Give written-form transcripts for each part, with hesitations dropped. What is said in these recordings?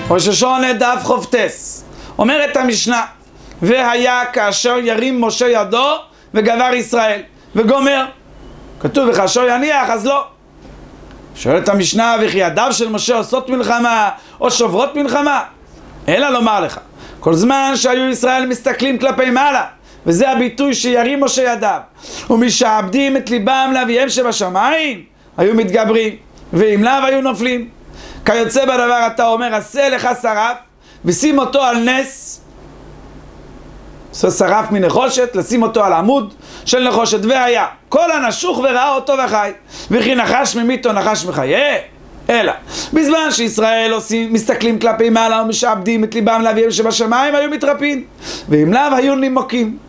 ראש השונה דף חופטס, אומרת המשנה, והיה כאשר ירים משה ידו וגבר ישראל, וגומר. כתוב וכאשר יניח, אז לא. שואלת המשנה, וכי ידיו של משה עושות מלחמה או שוברות מלחמה? אלא לומר לך, כל זמן שהיו ישראל מסתכלים כלפי מעלה, וזה הביטוי שירים משה ידיו, ומשעבדים את ליבם לאביהם שבשמיים, היו מתגברים, ואם לאו היו נופלים. כיוצא בדבר אתה אומר, עשה לך שרף ושים אותו על נס, עשה שרף מנחושת, לשים אותו על עמוד של נחושת, והיה כל הנשוך וראה אותו וחי, וכי נחש ממיתו נחש מחיה. אלא בזמן שישראל מסתכלים כלפי מעלה ומשעבדים את ליבם לאביהם שבשמיים, היו מתרפים, ואם לאו היו נימוקים.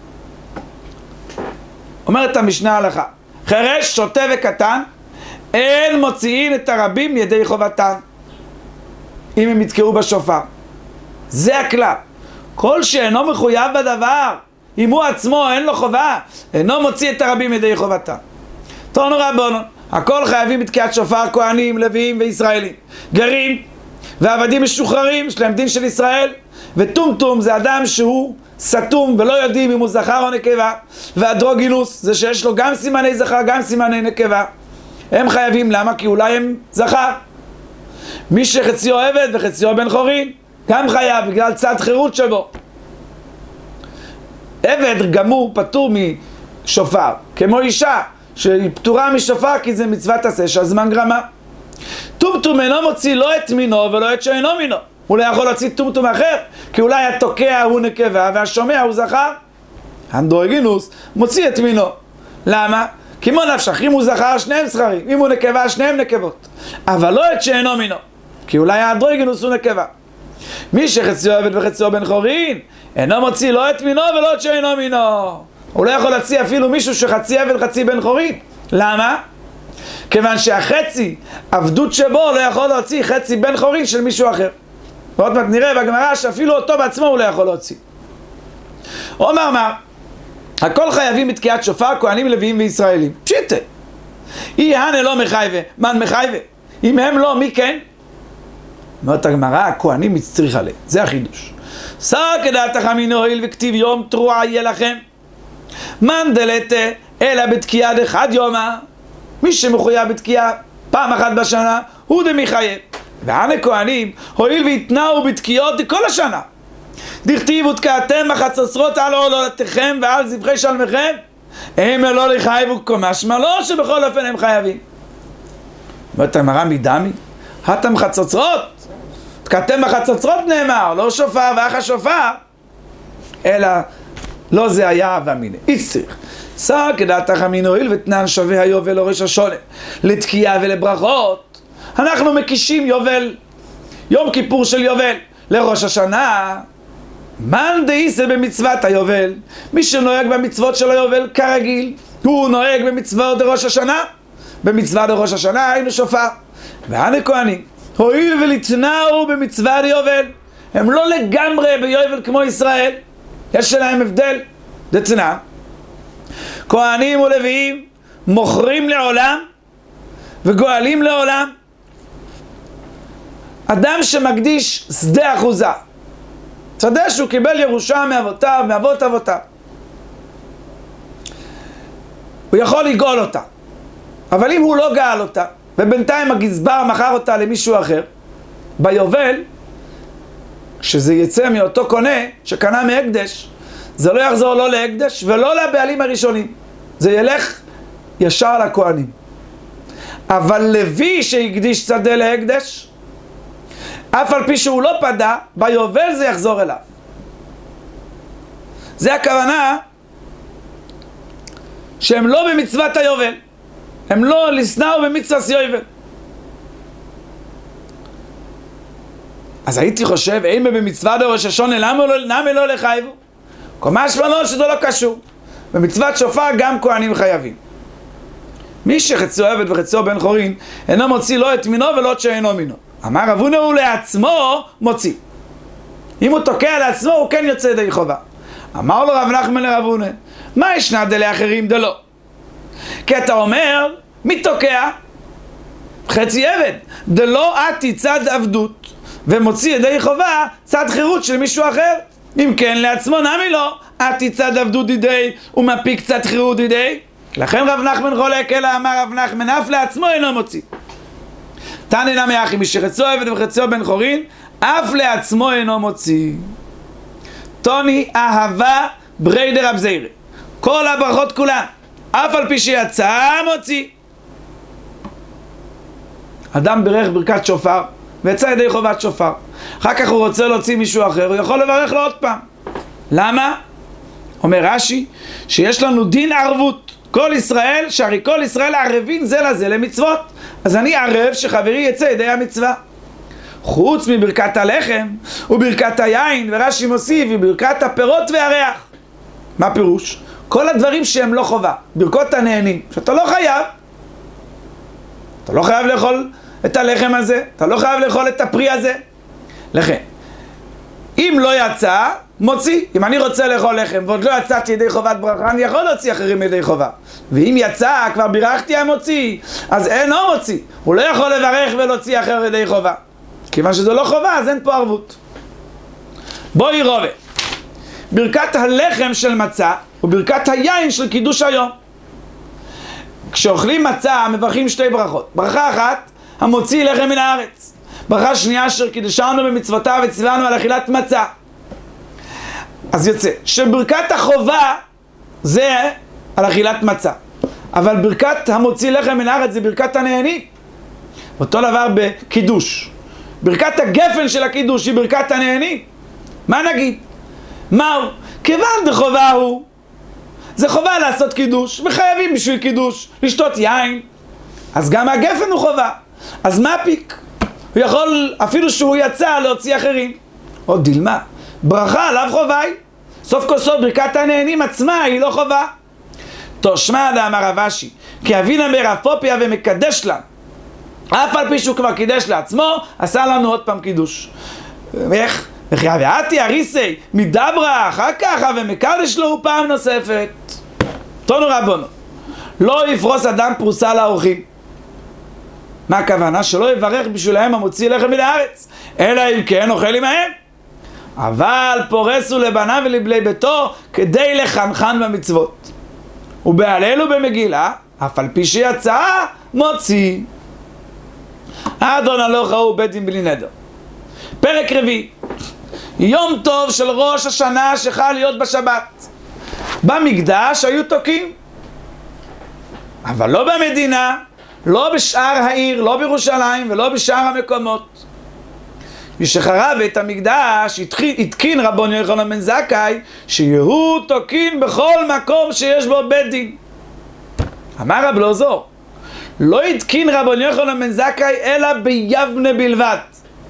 אומרת המשנה הלכה, חרש, שוטה וקטן, אין מוציאים את הרבים ידי חובתן אם הם יתקעו בשופר. זה הכלל. כל שאינו מחויב בדבר, אם הוא עצמו אין לו חובה, אינו מוציא את הרבים ידי חובתן. תורנו רבנו, הכל חייבים בתקיעת שופר, כהנים, לוויים וישראלים, גרים ועבדים משוחררים, יש להם דין של ישראל. וטומטום זה אדם שהוא סתום ולא יודעים אם הוא זכר או נקבה, ואדרוגינוס זה שיש לו גם סימני זכר גם סימני נקבה, הם חייבים. למה? כי אולי הם זכר. מי שחציו עבד וחציו בן חורין גם חייב בגלל צד חירות שבו. עבד גמור פטור משופר, כמו אישה שהיא פטורה משופר כי זה מצוות עשה שהזמן גרמה. טומטום אינו מוציא לא את מינו ולא את שאינו מינו. הוא לא יכול להוציא טומטום אחר, כי אולי התוקע הוא נקבה והשומע הוא זכר. אנדרוגינוס מוציא את מינו. למה? כמו נפשך, אם הוא זכר שניהם זכרים, אם הוא נקבה שניהם נקבות, אבל לא את שאינו מינו, כי אולי האנדרוגינוס הוא נקבה. מי שחציו עבד וחציו בן חורין אינו מוציא לא את מינו ולא את שאינו מינו. הוא לא יכול להוציא אפילו מישהו שחצי עבד חצי בן חורין. למה? כיוון שהחצי עבדות שבו לא יכול להוציא חצי בן חורין של מישהו אחר. ועוד מעט נראה בגמרא שאפילו אותו בעצמו הוא לא יכול להוציא. אומר מה? הכל חייבים בתקיעת שופר, כהנים, לוויים וישראלים. פשיטה. אי הנה לא מחייבה, מן מחייבה. אם הם לא, מי כן? אומרת הגמרא, הכהנים מצטריך עליהם. זה החידוש. שר כדעת החמין הועיל וכתיב יום תרועה יהיה לכם. מן דלתה אלא בתקיעה דחד יומה. מי שמחויב בתקיעה פעם אחת בשנה, הוא דמחייב. והנה כהנים הועיל והתנאו בתקיעות כל השנה. דכתיב ותקעתם בחצוצרות על עולותיכם ועל זבחי שלמיכם, הם לא לחייבו משמע לא שבכל אופן הם חייבים. אומרת הגמרא מדמי, התם חצוצרות, תקעתם בחצוצרות נאמר, לא שופר ואח השופר, אלא לא זה היה והמיני. איצטריך. שר כדעת החמין הועיל ותנן שווה היובל או ראש השונה לתקיעה ולברכות. אנחנו מקישים יובל, יום כיפור של יובל, לראש השנה. מן דאיסה במצוות היובל, מי שנוהג במצוות של היובל כרגיל, הוא נוהג במצוות ראש השנה. במצוות ראש השנה היינו שופר. והנה כהנים הועיל ולתנאו במצוות יובל, הם לא לגמרי ביובל כמו ישראל, יש להם הבדל. דתנא, כהנים ולוויים מוכרים לעולם וגואלים לעולם. אדם שמקדיש שדה אחוזה, שדה שהוא קיבל ירושה מאבותיו, מאבות אבותיו, הוא יכול לגאול אותה. אבל אם הוא לא גאל אותה ובינתיים הגזבר מכר אותה למישהו אחר, ביובל, כשזה יצא מאותו קונה שקנה מהקדש, זה לא יחזור לא להקדש ולא לבעלים הראשונים, זה ילך ישר לכהנים. אבל לוי שהקדיש שדה להקדש, אף על פי שהוא לא פדה, ביובל זה יחזור אליו. זה הכוונה שהם לא במצוות היובל, הם לא לסנאו במצוות יובל. אז הייתי חושב, אם במצוות ראש השונה, למה לא לחייבו? משמע לא שזה לא קשור. במצוות שופר גם כהנים חייבים. מי שחציו עבד וחציו בן חורין אינו מוציא לא את מינו ולא את שאינו מינו. אמר רב הונא הוא לעצמו מוציא. אם הוא תוקע לעצמו הוא כן יוצא ידי חובה. אמר לו רב נחמן לרב הונא, מה ישנה דלאחרים דלא? כי אתה אומר, מי תוקע? חצי עבד. דלא עתי צד עבדות ומוציא ידי חובה צד חירות של מישהו אחר. אם כן, לעצמו נמי לו, עתי צד עבדות דידי ומפיק צד חירות דידי. לכן רב נחמן חולק, אלא אמר רב נחמן, אף לעצמו אינו מוציא. תנא נמי אחי, מי שחצו עבד וחצו בן חורין, אף לעצמו אינו מוציא. טוני אהבה ברי דרב זירא, כל הברכות כולן, אף על פי שיצא מוציא. אדם ברך ברכת שופר ויצא ידי חובת שופר, אחר כך הוא רוצה להוציא מישהו אחר, הוא יכול לברך לו עוד פעם. למה? אומר רש"י שיש לנו דין ערבות, כל ישראל, שהרי כל ישראל ערבים זה לזה למצוות, אז אני ערב שחברי יצא ידי המצווה. חוץ מברכת הלחם וברכת היין, ורש"י מוסיף, וברכת הפירות והריח. מה פירוש? כל הדברים שהם לא חובה, ברכות הנהנים, שאתה לא חייב. אתה לא חייב לאכול את הלחם הזה, אתה לא חייב לאכול את הפרי הזה. לכן, אם לא יצא, מוציא. אם אני רוצה לאכול לחם ועוד לא יצאתי ידי חובת ברכה, אני יכול להוציא אחרים ידי חובה. ואם יצא, כבר בירכתי המוציא, אז אינו מוציא. הוא לא יכול לברך ולהוציא אחר ידי חובה. כיוון שזה לא חובה, אז אין פה ערבות. בואי רובה. ברכת הלחם של מצה וברכת היין של קידוש היום. כשאוכלים מצה, מברכים שתי ברכות. ברכה אחת, המוציא לחם מן הארץ. ברכה שנייה, אשר קידשנו במצוותיו וציוונו על אכילת מצה. אז יוצא שברכת החובה זה על אכילת מצה, אבל ברכת המוציא לחם מן הארץ זה ברכת הנהנים. אותו דבר בקידוש, ברכת הגפן של הקידוש היא ברכת הנהנים. מה נגיד? מהו? כיוון דחובה הוא, זה חובה לעשות קידוש, וחייבים בשביל קידוש לשתות יין, אז גם הגפן הוא חובה. אז מה פיק? הוא יכול אפילו שהוא יצא להוציא אחרים. עוד דילמה, ברכה עליו חובה היא. סוף כל סוף ברכת הנהנים עצמה היא לא חובה. תושמע דאמר רב אשי, כי אבינה ברב פופיה ומקדש לה, אף על פי שהוא כבר קידש לעצמו, עשה לנו עוד פעם קידוש. איך? וכי אביעתי אריסי מדברה אחר כך ומקדש לו פעם נוספת. תונו רבונו, לא יפרוס אדם פרוסה לאורחים. מה הכוונה? שלא יברך בשבילהם המוציא לחם מן הארץ, אלא אם כן אוכל עמהם. אבל פורסו לבניו ולבני ביתו כדי לחנכן במצוות. ובהלל ובמגילה, אף על פי שיצא, מוציא. אדון הלוך הוא בית דין בלי נדר. פרק רביעי. יום טוב של ראש השנה שחל להיות בשבת. במקדש היו תוקים, אבל לא במדינה, לא בשאר העיר, לא בירושלים ולא בשאר המקומות. משחרב את המקדש התקין רבון יוחנן בן זכאי שיהיו תוקין בכל מקום שיש בו בית דין. אמר רב אלעזר, לא התקין רבון יוחנן בן זכאי אלא ביבנה בלבד.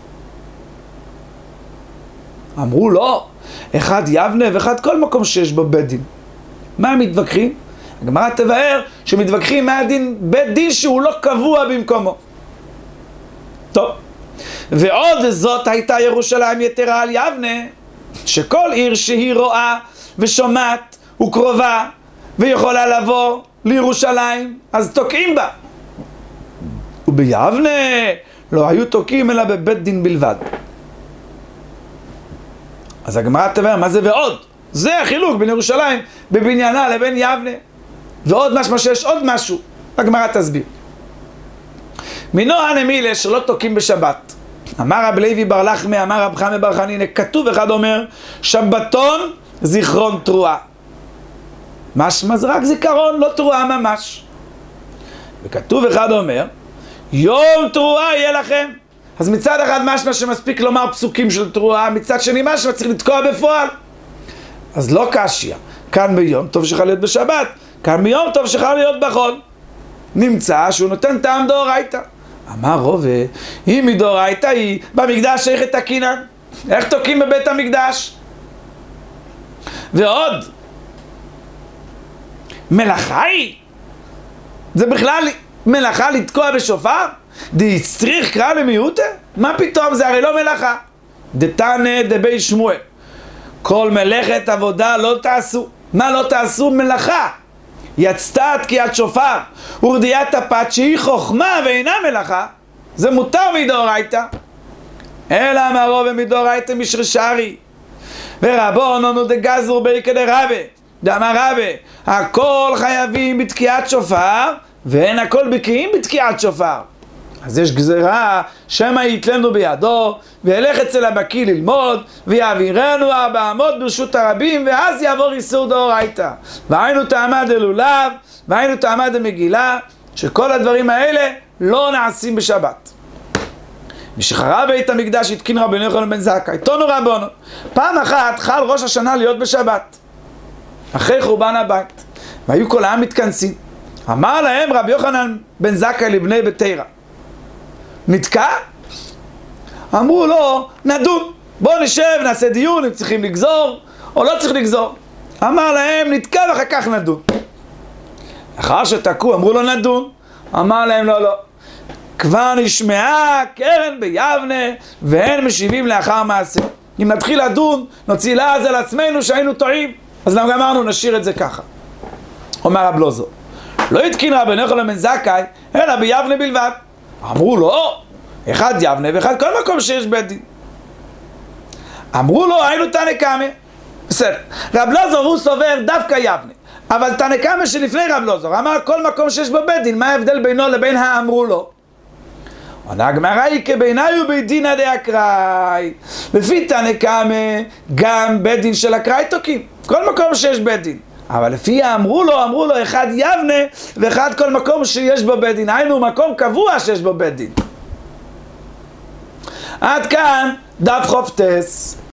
אמרו לא, אחד יבנה ואחד כל מקום שיש בו בית דין. מה הם מתווכחים? הגמרא תבאר שמתווכחים מה הדין, בית דין שהוא לא קבוע במקומו. טוב, ועוד זאת הייתה ירושלים יתרה על יבנה, שכל עיר שהיא רואה ושומעת וקרובה ויכולה לבוא לירושלים, אז תוקעים בה. וביבנה לא היו תוקעים אלא בבית דין בלבד. אז הגמרא תבאר מה זה ועוד? זה החילוק בין ירושלים בבניינה לבין יבנה. ועוד משהו שיש עוד משהו, הגמרא תסביר. מינו הנמילה שלא תוקים בשבת. אמר רב לוי בר לחמי, אמר רב חמי בר חנינא, כתוב אחד אומר שבתון זיכרון תרועה. משמע זה רק זיכרון, לא תרועה ממש. וכתוב אחד אומר יום תרועה יהיה לכם. אז מצד אחד משמע שמספיק לומר פסוקים של תרועה, מצד שני משמע צריך לתקוע בפועל. אז לא קשיא, כאן ביום טוב שחל להיות בשבת, כאן ביום טוב שחל להיות בחול. נמצא שהוא נותן טעם דאורייתא. אמר רובה, אם מדאורייתא היא במקדש איך תקינן? איך תוקים בבית המקדש? ועוד, מלאכה היא? זה בכלל מלאכה לתקוע בשופר? דצריך קרא למיעוטה? מה פתאום? זה הרי לא מלאכה. דתנא דבי שמואל, כל מלאכת עבודה לא תעשו. מה לא תעשו? מלאכה. יצתה תקיעת שופר ורדיעת הפת שהיא חוכמה ואינה מלאכה, זה מותר מדאורייתא. אלא אמרו ומדאורייתא משרשרי, ורבונן דגזרו ביכא דרבא, דאמר רבא, הכל חייבים בתקיעת שופר, ואין הכל בקיאים בתקיעת שופר. אז יש גזרה, שמא יתלנו בידו, וילך אצל הבקיא ללמוד, ויעבירנו 400 ברשות הרבים, ואז יעבור איסור דאורייתא. והיינו טעמה דלולב, והיינו טעמה דמגילה, שכל הדברים האלה לא נעשים בשבת. משחרב בית המקדש התקין רבנו יוחנן בן זכאי, תונו רבנו, פעם אחת חל ראש השנה להיות בשבת, אחרי חורבן הבית, והיו כל העם מתכנסים. אמר להם רבי יוחנן בן זכאי לבני ביתרא, נתקע? אמרו לו, נדון, בואו נשב, נעשה דיון, אם צריכים לגזור או לא צריך לגזור. אמר להם, נתקע ואחר כך נדון. אחר שתקעו, אמרו לו נדון. אמר להם, לא, לא. כבר נשמעה קרן ביבנה, והן משיבים לאחר מעשה. אם נתחיל לדון, נוציא לעז על עצמנו שהיינו טועים. אז למה אמרנו, נשאיר את זה ככה. אומר רב לוזו, לא התקין רבנו יוחנן בן זכאי, אלא ביבנה בלבד. אמרו לו, אחד יבנה ואחד כל מקום שיש בית דין. אמרו לו, היינו תנא קמא. בסדר, רב לוזור הוא סובר דווקא יבנה, אבל תנא קמא שלפני רב לוזור אמר כל מקום שיש בו בית דין. מה ההבדל בינו לבין האמרו לו? עונה הגמרא היא כבעיניי ובית דינא דאקראי. לפי תנא קמא גם בית דין של אקראי תוקעים, כל מקום שיש בית דין. אבל לפי אמרו לו אחד יבנה ואחד כל מקום שיש בו בית דין, היינו מקום קבוע שיש בו בית דין. עד כאן דף חופטס.